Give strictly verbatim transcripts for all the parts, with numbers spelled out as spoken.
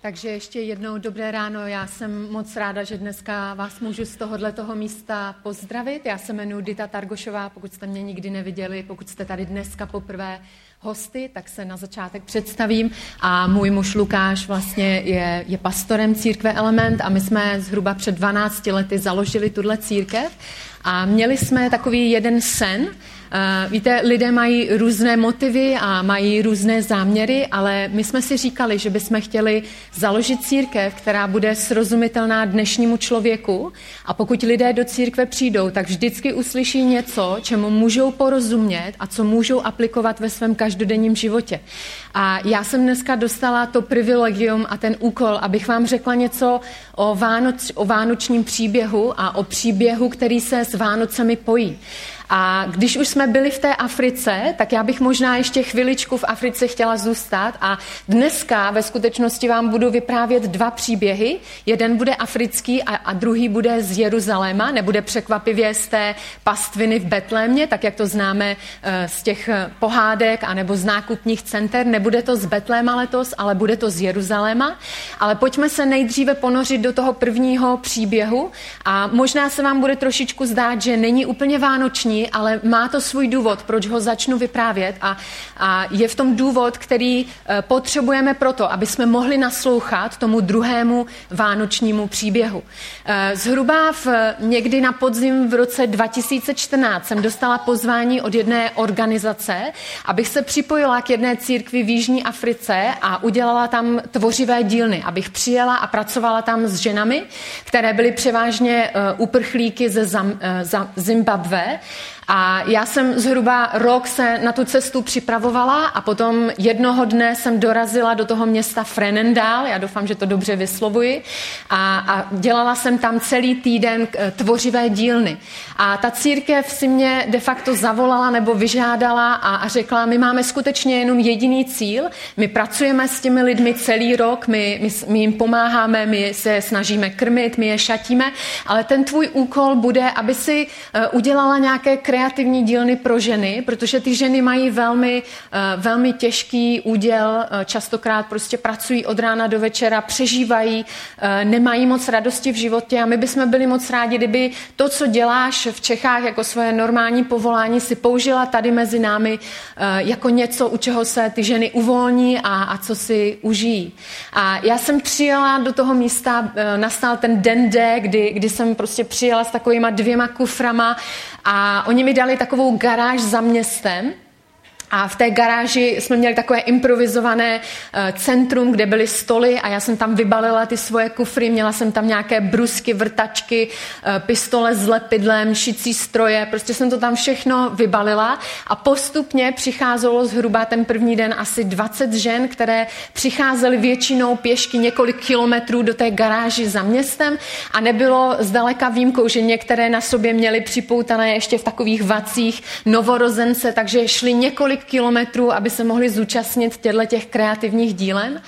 Takže ještě jednou dobré ráno. Já jsem moc ráda, že dneska vás můžu z tohoto místa pozdravit. Já se jmenuji Dita Targošová, pokud jste mě nikdy neviděli, pokud jste tady dneska poprvé hosty, tak se na začátek představím. A můj muž Lukáš vlastně je, je pastorem církve Element a my jsme zhruba před dvanácti lety založili tuhle církev a měli jsme takový jeden sen. Uh, víte, lidé mají různé motivy a mají různé záměry, ale my jsme si říkali, že bychom chtěli založit církev, která bude srozumitelná dnešnímu člověku a pokud lidé do církve přijdou, tak vždycky uslyší něco, čemu můžou porozumět a co můžou aplikovat ve svém každodenním životě. A já jsem dneska dostala to privilegium a ten úkol, abych vám řekla něco o, Vánoc, o vánočním příběhu a o příběhu, který se s Vánocemi pojí. A když už jsme byli v té Africe, tak já bych možná ještě chviličku v Africe chtěla zůstat a dneska ve skutečnosti vám budu vyprávět dva příběhy. Jeden bude africký a, a druhý bude z Jeruzaléma, nebude překvapivě z té pastviny v Betlémě, tak jak to známe z těch pohádek anebo z nákupních center. Nebude to z Betléma letos, ale bude to z Jeruzaléma. Ale pojďme se nejdříve ponořit do toho prvního příběhu a možná se vám bude trošičku zdát, že není úplně vánoční, ale má to svůj důvod, proč ho začnu vyprávět a, a je v tom důvod, který e, potřebujeme proto, aby jsme mohli naslouchat tomu druhému vánočnímu příběhu. E, zhruba v, někdy na podzim v roce dva tisíce čtrnáct jsem dostala pozvání od jedné organizace, abych se připojila k jedné církvi v Jižní Africe a udělala tam tvořivé dílny, abych přijela a pracovala tam s ženami, které byly převážně e, uprchlíky ze Zam, e, za Zimbabwe. A já jsem zhruba rok se na tu cestu připravovala a potom jednoho dne jsem dorazila do toho města Vredendal, já doufám, že to dobře vyslovuji, a, a dělala jsem tam celý týden tvořivé dílny. A ta církev si mě de facto zavolala nebo vyžádala a, a řekla, my máme skutečně jenom jediný cíl, my pracujeme s těmi lidmi celý rok, my, my, my jim pomáháme, my se snažíme krmit, my je šatíme, ale ten tvůj úkol bude, aby si uh, udělala nějaké kreativní dílny pro ženy, protože ty ženy mají velmi, velmi těžký úděl, častokrát prostě pracují od rána do večera, přežívají, nemají moc radosti v životě a my bychom byli moc rádi, kdyby to, co děláš v Čechách jako svoje normální povolání, si použila tady mezi námi jako něco, u čeho se ty ženy uvolní a, a co si užijí. A já jsem přijela do toho místa, nastal ten den D, kdy, kdy jsem prostě přijela s takovýma dvěma kuframa a oni mi dali takovou garáž za městem a v té garáži jsme měli takové improvizované centrum, kde byly stoly a já jsem tam vybalila ty svoje kufry, měla jsem tam nějaké brusky, vrtačky, pistole s lepidlem, šicí stroje, prostě jsem to tam všechno vybalila a postupně přicházelo zhruba ten první den asi dvacet žen, které přicházely většinou pěšky několik kilometrů do té garáži za městem a nebylo zdaleka výjimkou, že některé na sobě měly připoutané ještě v takových vacích novorozence, takže šli několik kilometrů, aby se mohli zúčastnit těch kreativních dílen.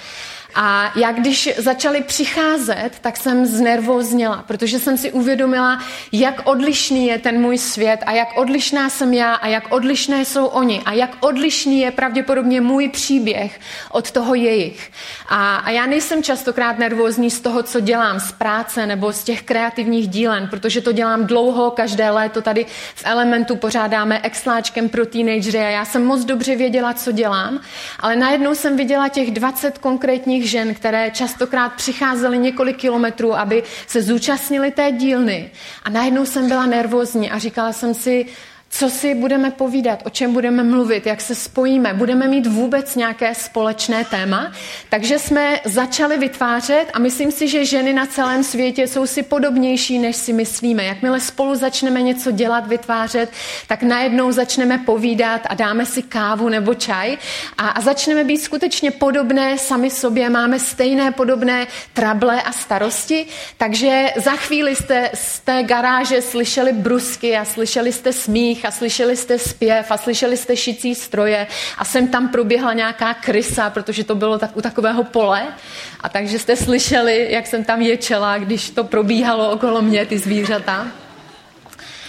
A já když začali přicházet, tak jsem znervózněla, protože jsem si uvědomila, jak odlišný je ten můj svět a jak odlišná jsem já a jak odlišné jsou oni a jak odlišný je pravděpodobně můj příběh od toho jejich. A, a já nejsem častokrát nervózní z toho, co dělám z práce nebo z těch kreativních dílen, protože to dělám dlouho, každé léto tady v Elementu pořádáme exláčkem pro teenagery a já jsem moc dobře věděla, co dělám, ale najednou jsem viděla těch dvacet konkrétních žen, které častokrát přicházely několik kilometrů, aby se zúčastnili té dílny. A najednou jsem byla nervózní a říkala jsem si, co si budeme povídat, o čem budeme mluvit, jak se spojíme, budeme mít vůbec nějaké společné téma. Takže jsme začali vytvářet a myslím si, že ženy na celém světě jsou si podobnější, než si myslíme. Jakmile spolu začneme něco dělat, vytvářet, tak najednou začneme povídat a dáme si kávu nebo čaj a, a začneme být skutečně podobné sami sobě, máme stejné podobné trable a starosti, takže za chvíli jste z té garáže slyšeli brusky a slyšeli jste smích a slyšeli jste zpěv a slyšeli jste šicí stroje a sem tam proběhla nějaká krysa, protože to bylo tak, u takového pole a takže jste slyšeli, jak jsem tam ječela, když to probíhalo okolo mě, ty zvířata.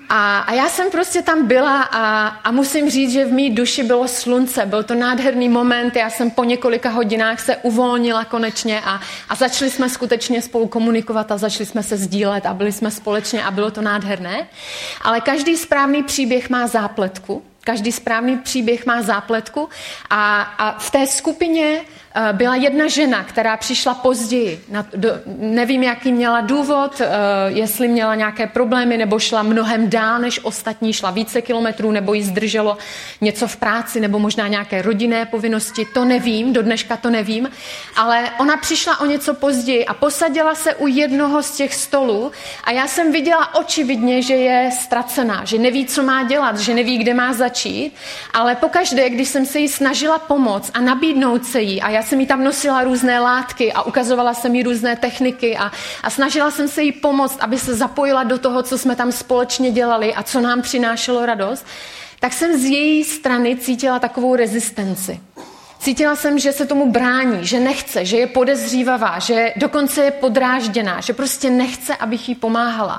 A, a já jsem prostě tam byla a, a musím říct, že v mý duši bylo slunce. Byl to nádherný moment, já jsem po několika hodinách se uvolnila konečně a, a začali jsme skutečně spolu komunikovat a začali jsme se sdílet a byli jsme společně a bylo to nádherné. Ale každý správný příběh má zápletku. Každý správný příběh má zápletku a, a v té skupině uh, byla jedna žena, která přišla později. Na, do, nevím, jaký měla důvod, uh, jestli měla nějaké problémy, nebo šla mnohem dál než ostatní, šla více kilometrů, nebo jí zdrželo něco v práci, nebo možná nějaké rodinné povinnosti, to nevím, do dneška to nevím, ale ona přišla o něco později a posadila se u jednoho z těch stolů a já jsem viděla očividně, že je ztracená, že neví, co má dělat, že neví, kde má začít. Ale pokaždé, když jsem se jí snažila pomoct a nabídnout se jí, a já jsem jí tam nosila různé látky a ukazovala jsem jí různé techniky a, a snažila jsem se jí pomoct, aby se zapojila do toho, co jsme tam společně dělali a co nám přinášelo radost, tak jsem z její strany cítila takovou rezistenci. Cítila jsem, že se tomu brání, že nechce, že je podezřívavá, že dokonce je podrážděná, že prostě nechce, abych jí pomáhala.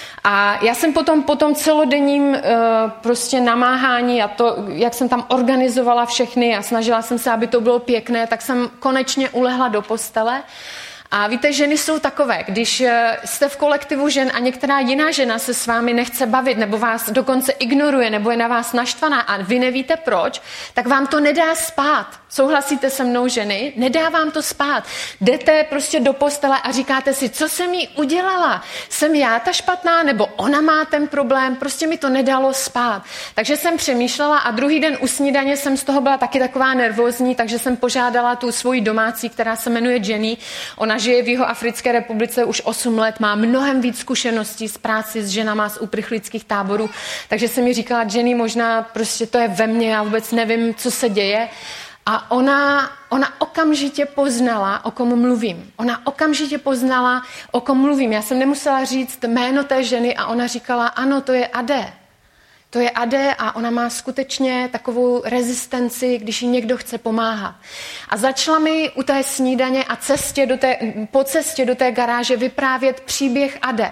A já jsem potom po tom celodenním uh, prostě namáhání a to, jak jsem tam organizovala všechny a snažila jsem se, aby to bylo pěkné, tak jsem konečně ulehla do postele. A víte, ženy jsou takové, když jste v kolektivu žen a některá jiná žena se s vámi nechce bavit, nebo vás dokonce ignoruje, nebo je na vás naštvaná a vy nevíte proč, tak vám to nedá spát. Souhlasíte se mnou, ženy? Nedá vám to spát. Jdete prostě do postele a říkáte si, co jsem jí udělala? Jsem já ta špatná, nebo ona má ten problém? Prostě mi to nedalo spát. Takže jsem přemýšlela a druhý den u snídaně jsem z toho byla taky taková nervózní, takže jsem požádala tu svoji domácí, která se jmenuje Jenny. Ona žije v Jihoafrické republice už osm let, má mnohem víc zkušeností z práci s ženama z uprchlických táborů, takže jsem mi říkala, Jenny, možná prostě to je ve mně, já vůbec nevím, co se děje. A ona, ona okamžitě poznala, o kom mluvím. Ona okamžitě poznala, o kom mluvím. Já jsem nemusela říct jméno té ženy a ona říkala, ano, to je Adé. To je Adé a ona má skutečně takovou rezistenci, když jí někdo chce pomáhat. A začala mi u té snídaně a cestě do té, po cestě do té garáže vyprávět příběh Adé.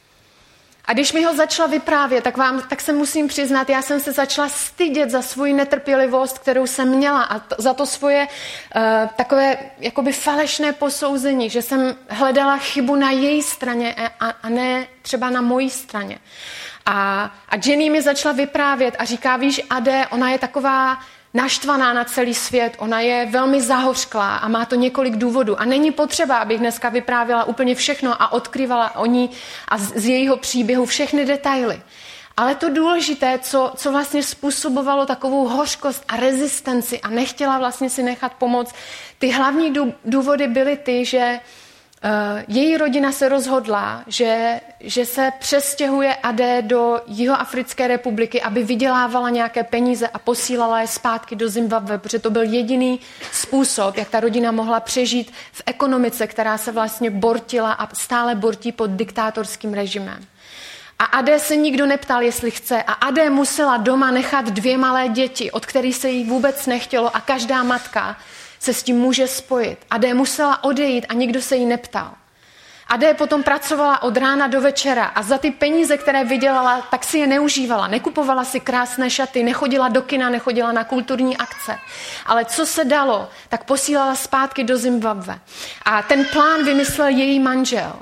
A když mi ho začala vyprávět, tak, vám, tak se musím přiznat, já jsem se začala stydět za svoji netrpělivost, kterou jsem měla a to, za to svoje uh, takové jakoby falešné posouzení, že jsem hledala chybu na její straně a, a ne třeba na mojí straně. A, a Jenny mi začala vyprávět a říká, víš, Adé, ona je taková naštvaná na celý svět, ona je velmi zahořklá a má to několik důvodů. A není potřeba, abych dneska vyprávěla úplně všechno a odkryvala o ní a z, z jejího příběhu všechny detaily. Ale to důležité, co, co vlastně způsobovalo takovou hořkost a rezistenci a nechtěla vlastně si nechat pomoct, ty hlavní důvody byly ty, že Uh, její rodina se rozhodla, že, že se přestěhuje Adé do Jihoafrické republiky, aby vydělávala nějaké peníze a posílala je zpátky do Zimbabwe, protože to byl jediný způsob, jak ta rodina mohla přežít v ekonomice, která se vlastně bortila a stále bortí pod diktátorským režimem. A Adé se nikdo neptal, jestli chce. A Adé musela doma nechat dvě malé děti, od kterých se jí vůbec nechtělo a každá matka se s tím může spojit. Adé musela odejít a nikdo se jí neptal. Adé potom pracovala od rána do večera a za ty peníze, které vydělala, tak si je neužívala. Nekupovala si krásné šaty, nechodila do kina, nechodila na kulturní akce. Ale co se dalo, tak posílala zpátky do Zimbabwe. A ten plán vymyslel její manžel.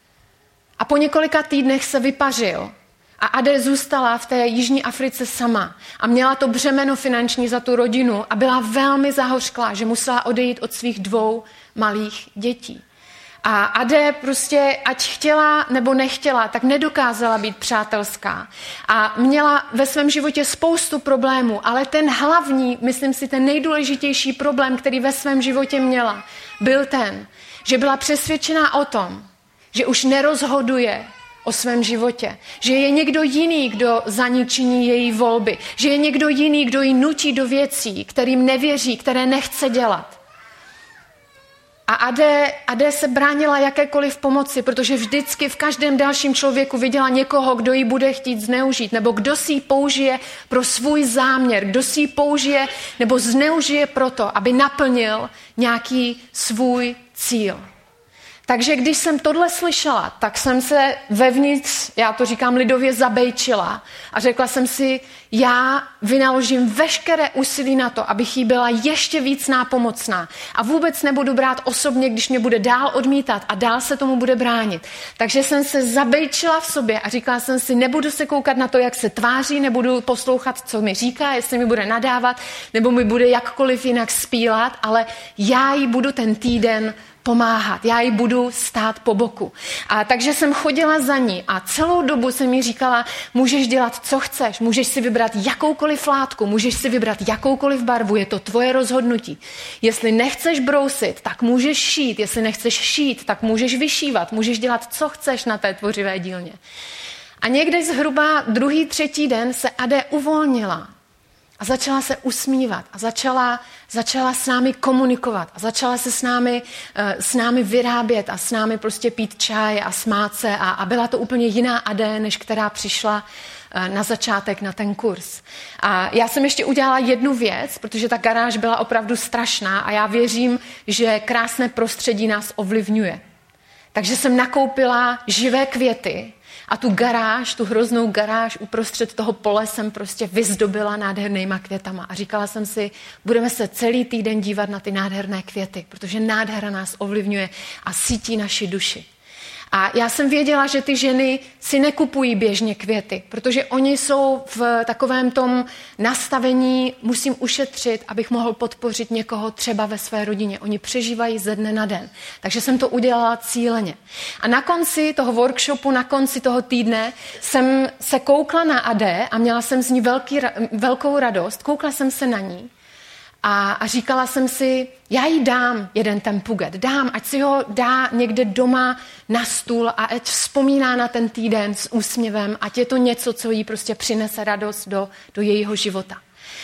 A po několika týdnech se vypařil. A Adé zůstala v té Jižní Africe sama a měla to břemeno finanční za tu rodinu a byla velmi zahořklá, že musela odejít od svých dvou malých dětí. A Adé prostě, ať chtěla nebo nechtěla, tak nedokázala být přátelská. A měla ve svém životě spoustu problémů, ale ten hlavní, myslím si, ten nejdůležitější problém, který ve svém životě měla, byl ten, že byla přesvědčená o tom, že už nerozhoduje o svém životě. Že je někdo jiný, kdo za ní činí její volby. Že je někdo jiný, kdo ji nutí do věcí, kterým nevěří, které nechce dělat. A Adé, Adé se bránila jakékoliv pomoci, protože vždycky v každém dalším člověku viděla někoho, kdo ji bude chtít zneužít, nebo kdo si ji použije pro svůj záměr, kdo si ji použije nebo zneužije proto, aby naplnil nějaký svůj cíl. Takže když jsem tohle slyšela, tak jsem se vevnitř, já to říkám lidově, zabejčila a řekla jsem si, já vynaložím veškeré úsilí na to, abych jí byla ještě víc nápomocná a vůbec nebudu brát osobně, když mě bude dál odmítat a dál se tomu bude bránit. Takže jsem se zabejčila v sobě a říkala jsem si, nebudu se koukat na to, jak se tváří, nebudu poslouchat, co mi říká, jestli mi bude nadávat, nebo mi bude jakkoliv jinak spílat, ale já jí budu ten týden pomáhat, já jí budu stát po boku. A takže jsem chodila za ní a celou dobu jsem jí říkala, můžeš dělat, co chceš, můžeš si vybrat jakoukoliv látku, můžeš si vybrat jakoukoliv barvu, je to tvoje rozhodnutí. Jestli nechceš brousit, tak můžeš šít, jestli nechceš šít, tak můžeš vyšívat, můžeš dělat, co chceš na té tvořivé dílně. A někde zhruba druhý, třetí den se Ade uvolnila a začala se usmívat a začala, začala s námi komunikovat a začala se s námi, s námi vyrábět a s námi prostě pít čaj a smát se a, a byla to úplně jiná Ade, než která přišla na začátek na ten kurz. A já jsem ještě udělala jednu věc, protože ta garáž byla opravdu strašná a já věřím, že krásné prostředí nás ovlivňuje. Takže jsem nakoupila živé květy a tu garáž, tu hroznou garáž uprostřed toho pole jsem prostě vyzdobila nádhernýma květama. A říkala jsem si, budeme se celý týden dívat na ty nádherné květy, protože nádhera nás ovlivňuje a sítí naši duši. A já jsem věděla, že ty ženy si nekupují běžně květy, protože oni jsou v takovém tom nastavení, musím ušetřit, abych mohl podpořit někoho třeba ve své rodině. Oni přežívají ze dne na den. Takže jsem to udělala cíleně. A na konci toho workshopu, na konci toho týdne jsem se koukla na Ade a měla jsem z ní velký, velkou radost. Koukla jsem se na ní. A, a říkala jsem si, já jí dám jeden ten puget, dám, ať si ho dá někde doma na stůl a ať vzpomíná na ten týden s úsměvem, ať je to něco, co jí prostě přinese radost do, do jejího života.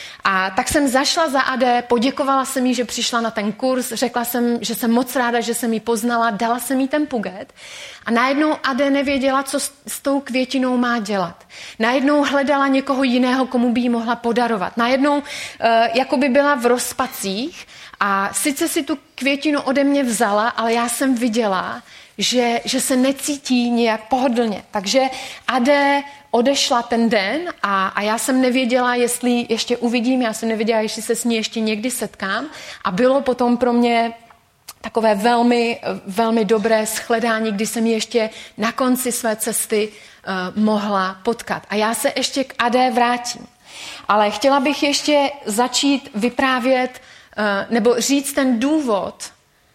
A tak jsem zašla za Ade, poděkovala jsem jí, že přišla na ten kurz, řekla jsem, že jsem moc ráda, že jsem jí poznala, dala jsem jí ten puget a najednou Ade nevěděla, co s, s tou květinou má dělat. Najednou hledala někoho jiného, komu by jí mohla podarovat. Najednou uh, jako by byla v rozpacích a sice si tu květinu ode mě vzala, ale já jsem viděla, že, že se necítí nějak pohodlně. Takže Ade odešla ten den a, a já jsem nevěděla, jestli ještě uvidím, já jsem nevěděla, jestli se s ní ještě někdy setkám a bylo potom pro mě takové velmi, velmi dobré shledání, kdy jsem ji ještě na konci své cesty uh, mohla potkat. A já se ještě k Ade vrátím. Ale chtěla bych ještě začít vyprávět uh, nebo říct ten důvod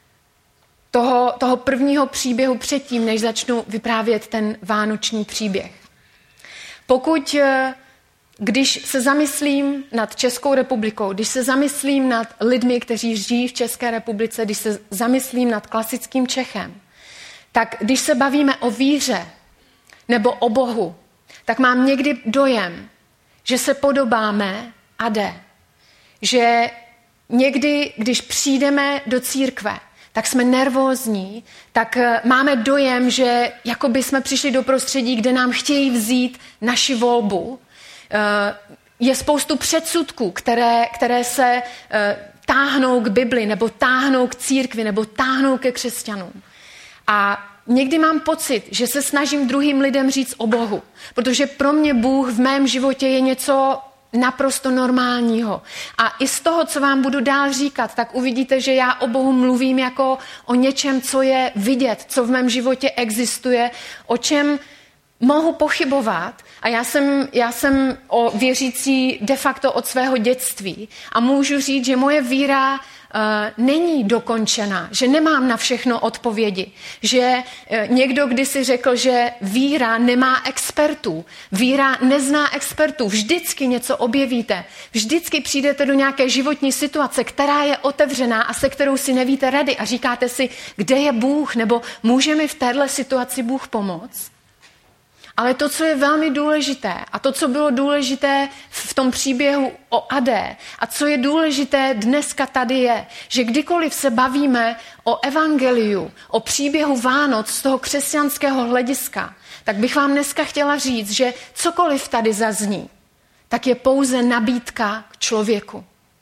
toho, toho prvního příběhu předtím, než začnu vyprávět ten vánoční příběh. Pokud, když se zamyslím nad Českou republikou, když se zamyslím nad lidmi, kteří žijí v České republice, když se zamyslím nad klasickým Čechem, tak když se bavíme o víře nebo o Bohu, tak mám někdy dojem, že se podobáme Ade. Že někdy, když přijdeme do církve, tak jsme nervózní, tak máme dojem, že jako by jsme přišli do prostředí, kde nám chtějí vzít naši volbu. Je spoustu předsudků, které, které se táhnou k Bibli, nebo táhnou k církvi, nebo táhnou ke křesťanům. A někdy mám pocit, že se snažím druhým lidem říct o Bohu, protože pro mě Bůh v mém životě je něco naprosto normálního. A i z toho, co vám budu dál říkat, tak uvidíte, že já o Bohu mluvím jako o něčem, co je vidět, co v mém životě existuje, o čem mohu pochybovat. A já jsem, já jsem o věřící de facto od svého dětství a můžu říct, že moje víra uh, není dokončená, že nemám na všechno odpovědi, že uh, někdo kdysi řekl, že víra nemá expertů, víra nezná expertů, vždycky něco objevíte, vždycky přijdete do nějaké životní situace, která je otevřená a se kterou si nevíte rady a říkáte si, kde je Bůh, nebo může mi v téhle situaci Bůh pomoct? Ale to, co je velmi důležité a to, co bylo důležité v tom příběhu o Ade a co je důležité dneska tady je, že kdykoliv se bavíme o evangeliu, o příběhu Vánoc z toho křesťanského hlediska, tak bych vám dneska chtěla říct, že cokoliv tady zazní, tak je pouze nabídka k člověku.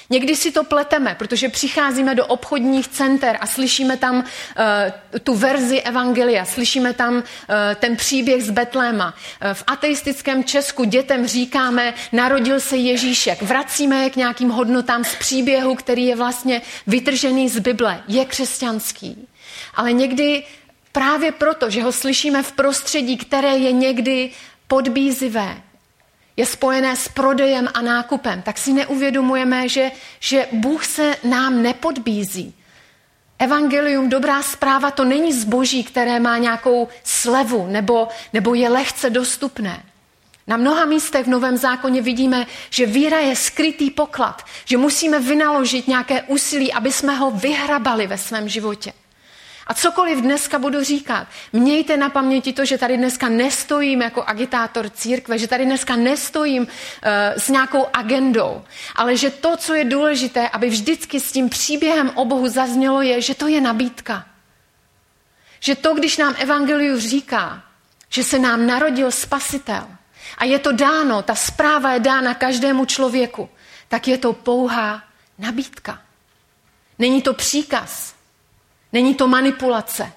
Někdy si to pleteme, protože přicházíme do obchodních center a slyšíme tam uh, tu verzi evangelia, slyšíme tam uh, ten příběh z Betléma. Uh, v ateistickém Česku dětem říkáme, narodil se Ježíšek. Vracíme je k nějakým hodnotám z příběhu, který je vlastně vytržený z Bible, je křesťanský. Ale někdy právě proto, že ho slyšíme v prostředí, které je někdy podbízivé, je spojené s prodejem a nákupem, tak si neuvědomujeme, že, že Bůh se nám nepodbízí. Evangelium, dobrá zpráva, to není zboží, které má nějakou slevu nebo, nebo je lehce dostupné. Na mnoha místech v Novém zákoně vidíme, že víra je skrytý poklad, že musíme vynaložit nějaké úsilí, aby jsme ho vyhrabali ve svém životě. A cokoliv dneska budu říkat, mějte na paměti to, že tady dneska nestojím jako agitátor církve, že tady dneska nestojím uh, s nějakou agendou, ale že to, co je důležité, aby vždycky s tím příběhem o Bohu zaznělo, je, že to je nabídka. Že to, když nám evangelium říká, že se nám narodil Spasitel a je to dáno, ta zpráva je dána každému člověku, tak je to pouhá nabídka. Není to příkaz. Není to manipulace.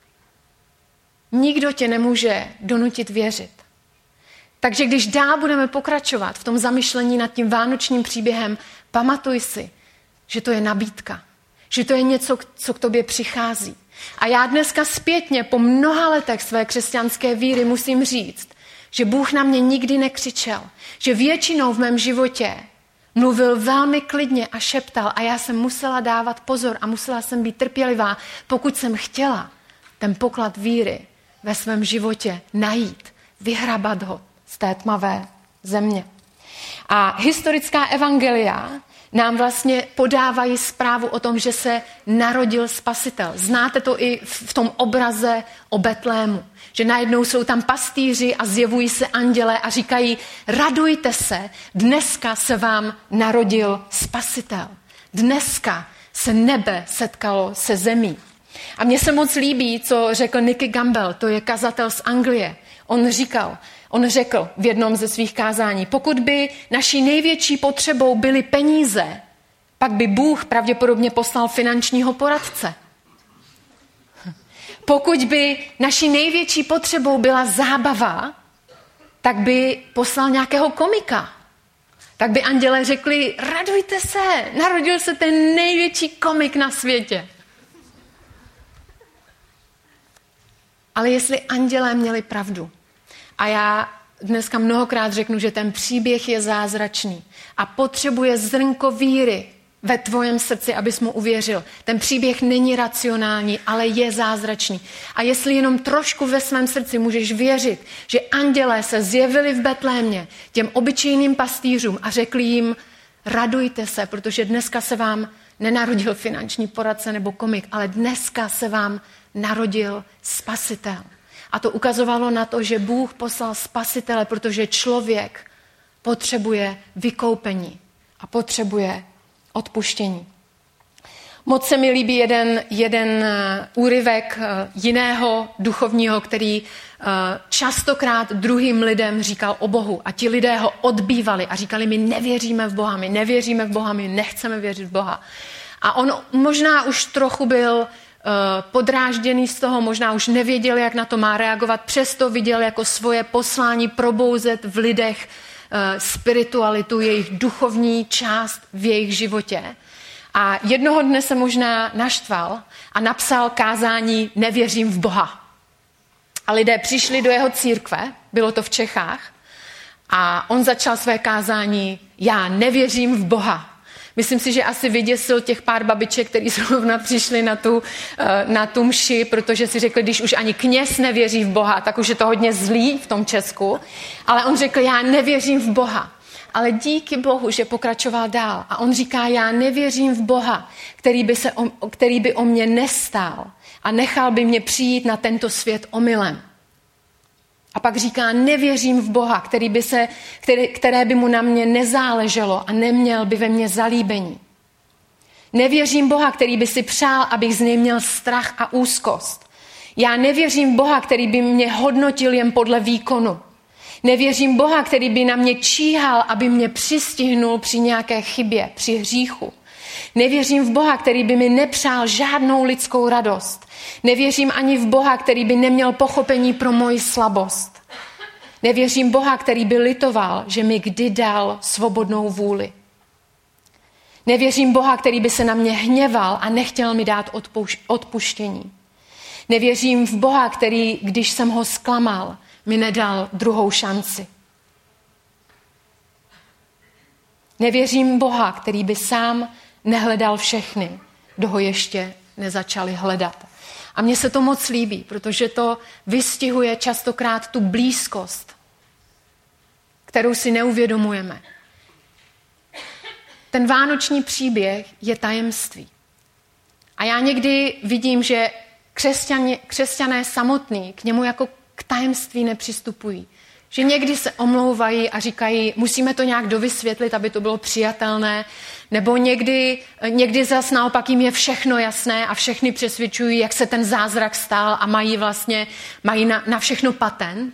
Nikdo tě nemůže donutit věřit. Takže když dál budeme pokračovat v tom zamyšlení nad tím vánočním příběhem, pamatuj si, že to je nabídka. Že to je něco, co k tobě přichází. A já dneska zpětně po mnoha letech své křesťanské víry musím říct, že Bůh na mě nikdy nekřičel. Že většinou v mém životě mluvil velmi klidně a šeptal a já jsem musela dávat pozor a musela jsem být trpělivá, pokud jsem chtěla ten poklad víry ve svém životě najít, vyhrabat ho z té tmavé země. A historická evangelia nám vlastně podávají zprávu o tom, že se narodil Spasitel. Znáte to i v tom obraze o Betlému, že najednou jsou tam pastýři a zjevují se andělé a říkají, radujte se, dneska se vám narodil Spasitel. Dneska se nebe setkalo se zemí. A mně se moc líbí, co řekl Nicky Gamble, to je kazatel z Anglie. On říkal, on řekl v jednom ze svých kázání, pokud by naší největší potřebou byly peníze, pak by Bůh pravděpodobně poslal finančního poradce. Pokud by naší největší potřebou byla zábava, tak by poslal nějakého komika. Tak by andělé řekli, radujte se, narodil se ten největší komik na světě. Ale jestli andělé měli pravdu, a já dneska mnohokrát řeknu, že ten příběh je zázračný a potřebuje zrnko víry ve tvojem srdci, abys mu uvěřil. Ten příběh není racionální, ale je zázračný. A jestli jenom trošku ve svém srdci můžeš věřit, že andělé se zjevili v Betlémě těm obyčejným pastýřům a řekli jim, radujte se, protože dneska se vám nenarodil finanční poradce nebo komik, ale dneska se vám narodil Spasitel. A to ukazovalo na to, že Bůh poslal Spasitele, protože člověk potřebuje vykoupení a potřebuje odpuštění. Moc se mi líbí jeden, jeden úryvek jiného duchovního, který častokrát druhým lidem říkal o Bohu. A ti lidé ho odbývali a říkali, my nevěříme v Boha, my nevěříme v Boha, my nechceme věřit v Boha. A on možná už trochu byl podrážděný z toho, možná už nevěděl, jak na to má reagovat, přesto viděl jako svoje poslání probouzet v lidech spiritualitu, jejich duchovní část v jejich životě. A jednoho dne se možná naštval a napsal kázání Nevěřím v Boha. A lidé přišli do jeho církve, bylo to v Čechách, a on začal své kázání Já nevěřím v Boha. Myslím si, že asi vyděsil těch pár babiček, který zrovna přišli na tu, na tu mši, protože si řekli, když už ani kněz nevěří v Boha, tak už je to hodně zlý v tom Česku. Ale on řekl, já nevěřím v Boha. Ale díky Bohu, že pokračoval dál. A on říká, já nevěřím v Boha, který by, se o, který by o mě nestál a nechal by mě přijít na tento svět omylem. A pak říká, nevěřím v Boha, který by se, který, které by mu na mě nezáleželo a neměl by ve mně zalíbení. Nevěřím Boha, který by si přál, abych z něj měl strach a úzkost. Já nevěřím Boha, který by mě hodnotil jen podle výkonu. Nevěřím Boha, který by na mě číhal, aby mě přistihnul při nějaké chybě, při hříchu. Nevěřím v Boha, který by mi nepřál žádnou lidskou radost. Nevěřím ani v Boha, který by neměl pochopení pro moji slabost. Nevěřím Boha, který by litoval, že mi kdy dal svobodnou vůli. Nevěřím Boha, který by se na mě hněval a nechtěl mi dát odpuš- odpuštění. Nevěřím v Boha, který, když jsem ho zklamal, mi nedal druhou šanci. Nevěřím Boha, který by sám nehledal všechny, kdo ho ještě nezačali hledat. A mně se to moc líbí, protože to vystihuje častokrát tu blízkost, kterou si neuvědomujeme. Ten vánoční příběh je tajemství. A já někdy vidím, že křesťané, křesťané samotní k němu jako k tajemství nepřistupují. Že někdy se omlouvají a říkají, musíme to nějak dovysvětlit, aby to bylo přijatelné, nebo někdy, někdy zas naopak jim je všechno jasné a všechny přesvědčují, jak se ten zázrak stal a mají vlastně mají na, na všechno patent.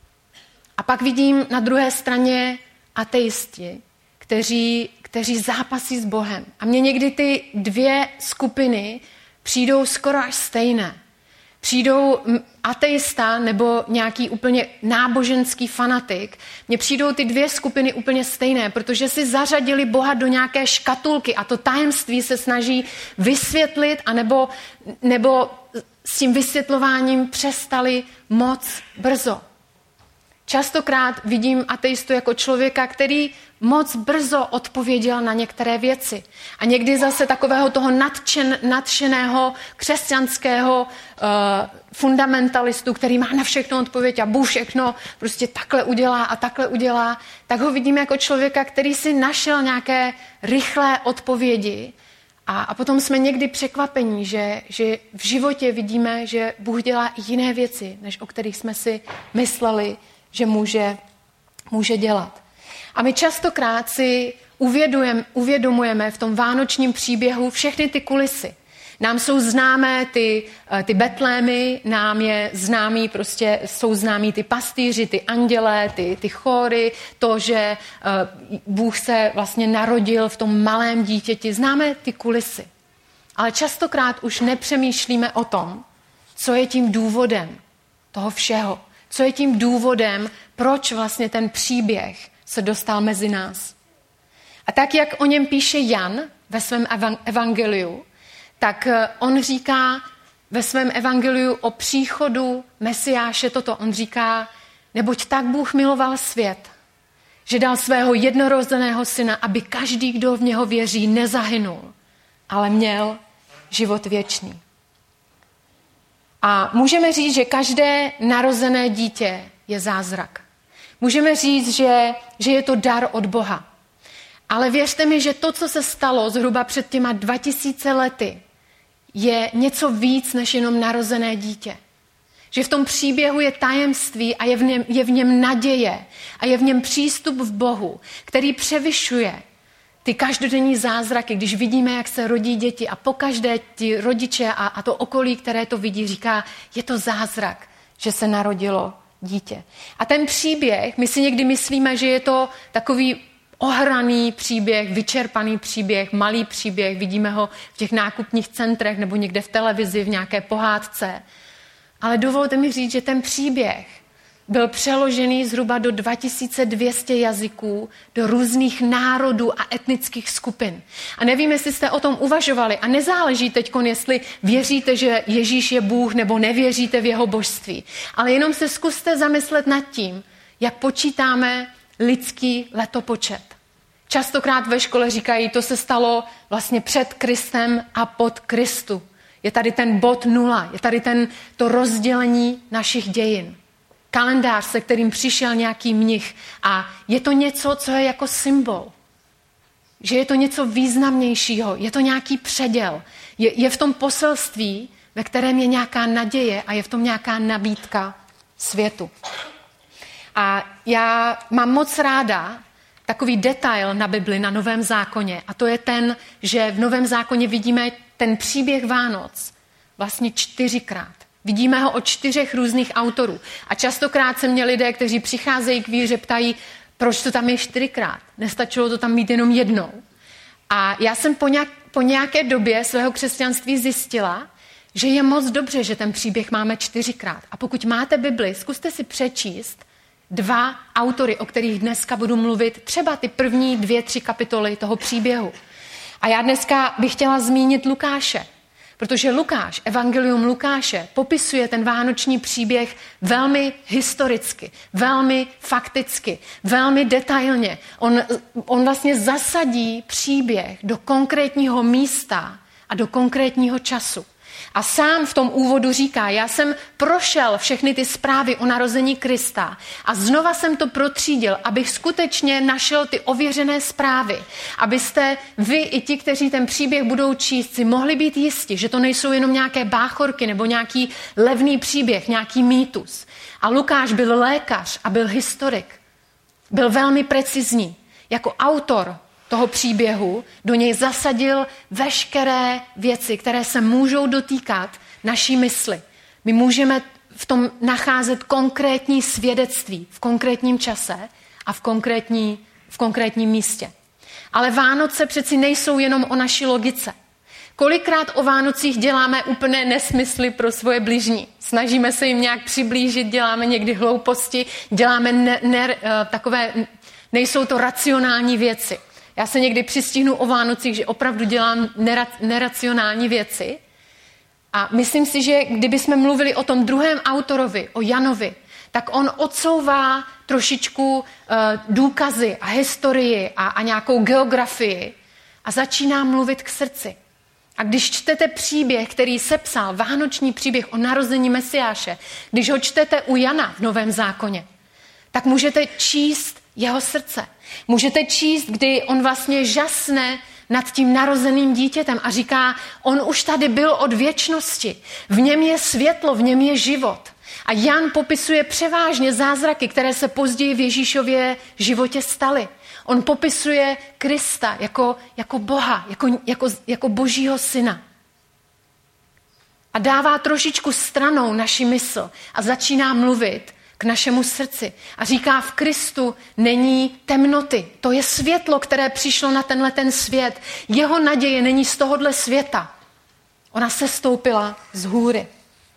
A pak vidím na druhé straně ateisti, kteří, kteří zápasí s Bohem. A mně někdy ty dvě skupiny přijdou skoro až stejné. Přijdou ateista nebo nějaký úplně náboženský fanatik, mně přijdou ty dvě skupiny úplně stejné, protože si zařadili Boha do nějaké škatulky a to tajemství se snaží vysvětlit anebo, nebo s tím vysvětlováním přestali moc brzo. Častokrát vidím ateistu jako člověka, který moc brzo odpověděl na některé věci. A někdy zase takového toho nadšen, nadšeného křesťanského uh, fundamentalistu, který má na všechno odpověď a Bůh všechno prostě takhle udělá a takhle udělá, tak ho vidím jako člověka, který si našel nějaké rychlé odpovědi a, a potom jsme někdy překvapení, že, že v životě vidíme, že Bůh dělá i jiné věci, než o kterých jsme si mysleli, že může, může dělat. A my častokrát si uvědomujeme v tom vánočním příběhu všechny ty kulisy. Nám jsou známé ty, ty betlémy, nám je známý, prostě jsou známí ty pastýři, ty andělé, ty, ty chóry, to, že Bůh se vlastně narodil v tom malém dítěti. Známe ty kulisy. Ale častokrát už nepřemýšlíme o tom, co je tím důvodem toho všeho. Co je tím důvodem, proč vlastně ten příběh se dostal mezi nás. A tak, jak o něm píše Jan ve svém evangeliu, tak on říká ve svém evangeliu o příchodu Mesiáše toto. On říká, neboť tak Bůh miloval svět, že dal svého jednorozeného syna, aby každý, kdo v něho věří, nezahynul, ale měl život věčný. A můžeme říct, že každé narozené dítě je zázrak. Můžeme říct, že, že je to dar od Boha. Ale věřte mi, že to, co se stalo zhruba před těma dva tisíce lety, je něco víc než jenom narozené dítě. Že v tom příběhu je tajemství a je v něm, je v něm naděje a je v něm přístup v Bohu, který převyšuje ty každodenní zázraky, když vidíme, jak se rodí děti a pokaždé ti rodiče a, a to okolí, které to vidí, říká, je to zázrak, že se narodilo dítě. A ten příběh, my si někdy myslíme, že je to takový ohraný příběh, vyčerpaný příběh, malý příběh, vidíme ho v těch nákupních centrech nebo někde v televizi, v nějaké pohádce. Ale dovolte mi říct, že ten příběh byl přeložený zhruba do dva tisíce dvě stě jazyků, do různých národů a etnických skupin. A nevím, jestli jste o tom uvažovali a nezáleží teďkon, jestli věříte, že Ježíš je Bůh nebo nevěříte v jeho božství. Ale jenom se zkuste zamyslet nad tím, jak počítáme lidský letopočet. Častokrát ve škole říkají, to se stalo vlastně před Kristem a pod Kristu. Je tady ten bod nula, je tady ten, to rozdělení našich dějin. Kalendář, se kterým přišel nějaký mnich a je to něco, co je jako symbol. Že je to něco významnějšího, je to nějaký předěl. Je, je v tom poselství, ve kterém je nějaká naděje a je v tom nějaká nabídka světu. A já mám moc ráda takový detail na Bibli, na Novém zákoně. A to je ten, že v Novém zákoně vidíme ten příběh Vánoc vlastně čtyřikrát. Vidíme ho od čtyřech různých autorů. A častokrát se mě lidé, kteří přicházejí k víře, ptají, proč to tam je čtyřikrát. Nestačilo to tam mít jenom jednou. A já jsem po, nějak, po nějaké době svého křesťanství zjistila, že je moc dobře, že ten příběh máme čtyřikrát. A pokud máte Bibli, zkuste si přečíst dva autory, o kterých dneska budu mluvit, třeba ty první dvě, tři kapitoly toho příběhu. A já dneska bych chtěla zmínit Lukáše, protože Lukáš, evangelium Lukáše, popisuje ten vánoční příběh velmi historicky, velmi fakticky, velmi detailně. On, on vlastně zasadí příběh do konkrétního místa a do konkrétního času. A sám v tom úvodu říká, já jsem prošel všechny ty zprávy o narození Krista a znova jsem to protřídil, abych skutečně našel ty ověřené zprávy, abyste vy i ti, kteří ten příběh budou číst, si mohli být jisti, že to nejsou jenom nějaké báchorky nebo nějaký levný příběh, nějaký mýtus. A Lukáš byl lékař a byl historik. Byl velmi precizní. Jako autor toho příběhu do něj zasadil veškeré věci, které se můžou dotýkat naší mysli. My můžeme v tom nacházet konkrétní svědectví v konkrétním čase a v, konkrétní, v konkrétním místě. Ale Vánoce přeci nejsou jenom o naší logice. Kolikrát o Vánocích děláme úplné nesmysly pro svoje bližní. Snažíme se jim nějak přiblížit, děláme někdy hlouposti, děláme ne, ne, takové, nejsou to racionální věci. Já se někdy přistihnu o Vánocích, že opravdu dělám nera, neracionální věci. A myslím si, že kdybychom mluvili o tom druhém autorovi, o Janovi, tak on odsouvá trošičku uh, důkazy a historii a, a nějakou geografii a začíná mluvit k srdci. A když čtete příběh, který sepsal, vánoční příběh o narození Mesiáše, když ho čtete u Jana v Novém zákoně, tak můžete číst jeho srdce. Můžete číst, kdy on vlastně žasne nad tím narozeným dítětem a říká, on už tady byl od věčnosti. V něm je světlo, v něm je život. A Jan popisuje převážně zázraky, které se později v Ježíšově životě staly. On popisuje Krista jako, jako Boha, jako, jako, jako Božího syna. A dává trošičku stranou naši mysl a začíná mluvit k našemu srdci. A říká, v Kristu není temnoty. To je světlo, které přišlo na tenhle ten svět. Jeho naděje není z tohohle světa. Ona se stoupila z hůry.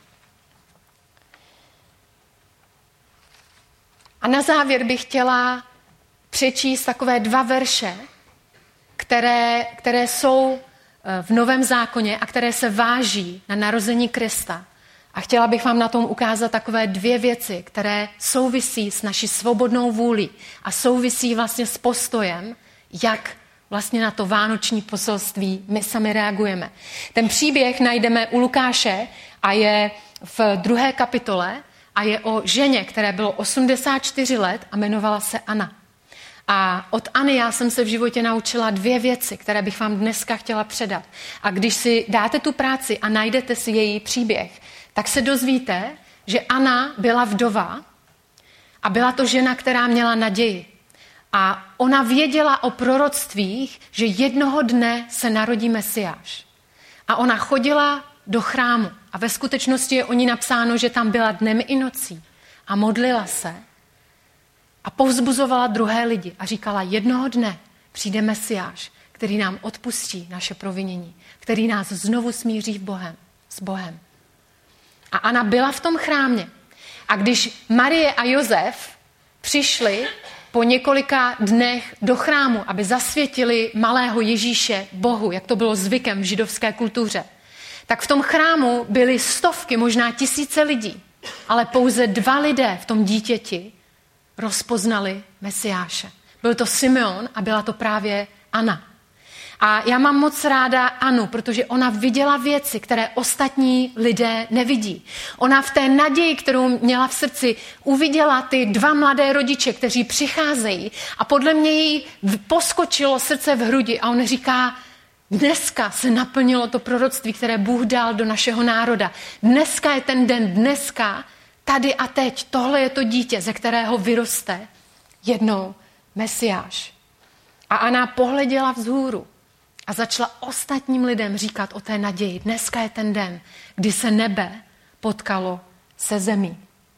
A na závěr bych chtěla přečíst takové dva verše, které, které jsou v Novém zákoně a které se váží na narození Krista. A chtěla bych vám na tom ukázat takové dvě věci, které souvisí s naší svobodnou vůlí a souvisí vlastně s postojem, jak vlastně na to vánoční poselství my sami reagujeme. Ten příběh najdeme u Lukáše a je v druhé kapitole a je o ženě, které bylo osmdesát čtyři let a jmenovala se Anna. A od Anny já jsem se v životě naučila dvě věci, které bych vám dneska chtěla předat. A když si dáte tu práci a najdete si její příběh, tak se dozvíte, že Anna byla vdova a byla to žena, která měla naději. A ona věděla o proroctvích, že jednoho dne se narodí Mesiáš. A ona chodila do chrámu a ve skutečnosti je o ní napsáno, že tam byla dnem i nocí a modlila se a povzbuzovala druhé lidi a říkala, jednoho dne přijde Mesiáš, který nám odpustí naše provinění, který nás znovu smíří v Bohem, s Bohem. A Anna byla v tom chrámě. A když Marie a Josef přišli po několika dnech do chrámu, aby zasvětili malého Ježíše Bohu, jak to bylo zvykem v židovské kultuře, tak v tom chrámu byly stovky, možná tisíce lidí, ale pouze dva lidé v tom dítěti rozpoznali Mesiáše. Byl to Simeon a byla to právě Anna. A já mám moc ráda Anu, protože ona viděla věci, které ostatní lidé nevidí. Ona v té naději, kterou měla v srdci, uviděla ty dva mladé rodiče, kteří přicházejí a podle mě jí poskočilo srdce v hrudi a on říká, dneska se naplnilo to proroctví, které Bůh dal do našeho národa. Dneska je ten den, dneska, tady a teď, tohle je to dítě, ze kterého vyroste jednou Mesiáš. A Anna pohleděla vzhůru a začala ostatním lidem říkat o té naději. Dneska je ten den, kdy se nebe potkalo se zemí.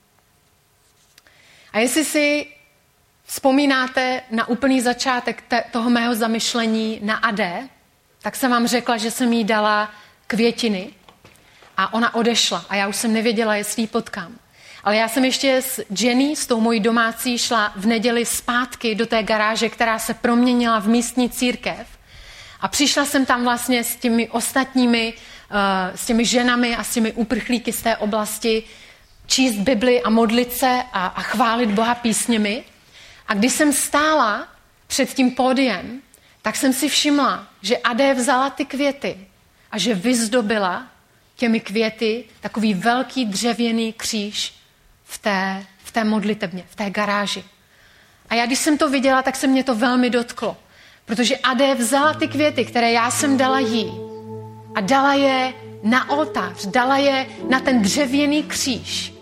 A jestli si vzpomínáte na úplný začátek te- toho mého zamyšlení na Adé, tak jsem vám řekla, že jsem jí dala květiny a ona odešla a já už jsem nevěděla, jestli ji potkám. Ale já jsem ještě s Jenny, s tou mojí domácí, šla v neděli zpátky do té garáže, která se proměnila v místní církev. A přišla jsem tam vlastně s těmi ostatními, uh, s těmi ženami a s těmi uprchlíky z té oblasti číst Bibli a modlit se a, a chválit Boha písněmi. A když jsem stála před tím pódiem, tak jsem si všimla, že Adé vzala ty květy a že vyzdobila těmi květy takový velký dřevěný kříž v té, v té modlitebně, v té garáži. A já, když jsem to viděla, tak se mě to velmi dotklo. Protože Adé vzala ty květy, které já jsem dala jí a dala je na oltář, dala je na ten dřevěný kříž,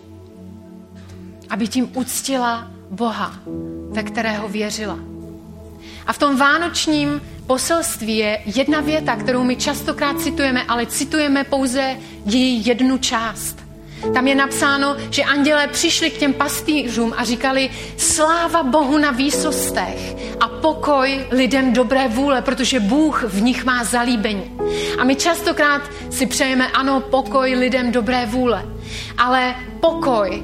aby tím uctila Boha, ve kterého věřila. A v tom vánočním poselství je jedna věta, kterou my častokrát citujeme, ale citujeme pouze její jednu část. Tam je napsáno, že andělé přišli k těm pastýřům a říkali sláva Bohu na výsostech a pokoj lidem dobré vůle, protože Bůh v nich má zalíbení. A my častokrát si přejeme, ano, pokoj lidem dobré vůle, ale pokoj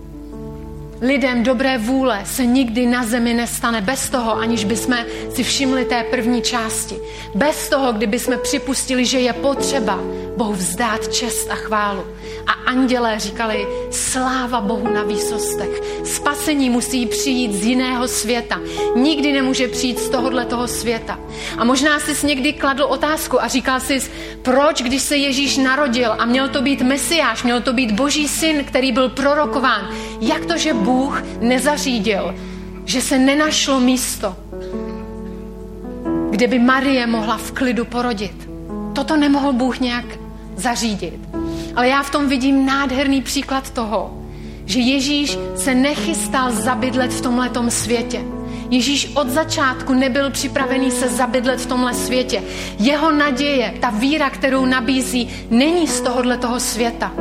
lidem dobré vůle se nikdy na zemi nestane bez toho, aniž bychom si všimli té první části. Bez toho, kdyby jsme připustili, že je potřeba Bohu vzdát čest a chválu. A andělé říkali, sláva Bohu na výsostech. Spasení musí přijít z jiného světa. Nikdy nemůže přijít z tohohle toho světa. A možná jsi někdy kladl otázku a říkal jsi, proč, když se Ježíš narodil a měl to být Mesiáš, měl to být Boží syn, který byl prorokován, jak to, že Bůh nezařídil, že se nenašlo místo, kde by Marie mohla v klidu porodit. Toto nemohl Bůh nějak zařídit. Ale já v tom vidím nádherný příklad toho, že Ježíš se nechystal zabydlet v tomhletom světě. Ježíš od začátku nebyl připravený se zabydlet v tomhle světě. Jeho naděje, ta víra, kterou nabízí, není z tohohletoho světa.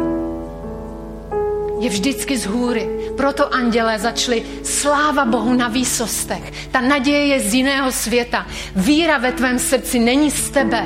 Je vždycky z hůry. Proto andělé začali sláva Bohu na výsostech. Ta naděje je z jiného světa. Víra ve tvém srdci není z tebe,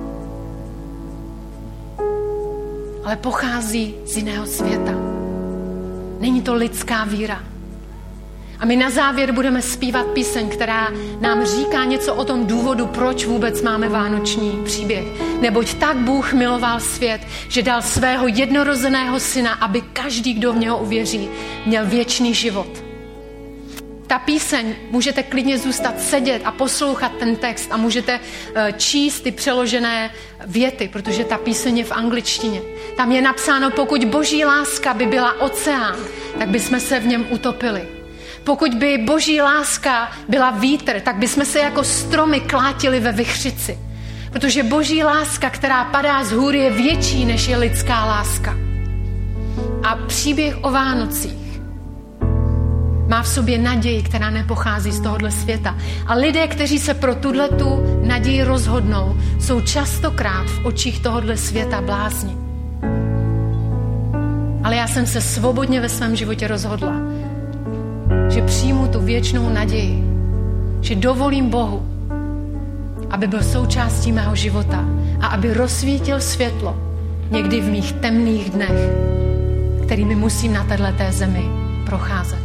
ale pochází z jiného světa. Není to lidská víra. A my na závěr budeme zpívat píseň, která nám říká něco o tom důvodu, proč vůbec máme vánoční příběh. Neboť tak Bůh miloval svět, že dal svého jednorozeného syna, aby každý, kdo v něho uvěří, měl věčný život. Ta píseň, můžete klidně zůstat sedět a poslouchat ten text a můžete číst ty přeložené věty, protože ta píseň je v angličtině. Tam je napsáno, pokud Boží láska by byla oceán, tak bychom se v něm utopili. Pokud by Boží láska byla vítr, tak bychom se jako stromy klátili ve vichřici. Protože Boží láska, která padá z hůry, je větší, než je lidská láska. A příběh o Vánocích má v sobě naději, která nepochází z tohohle světa. A lidé, kteří se pro tuhletu naději rozhodnou, jsou častokrát v očích tohohle světa blázni. Ale já jsem se svobodně ve svém životě rozhodla, že přijmu tu věčnou naději, že dovolím Bohu, aby byl součástí mého života a aby rozsvítil světlo někdy v mých temných dnech, kterými musím na této zemi procházet.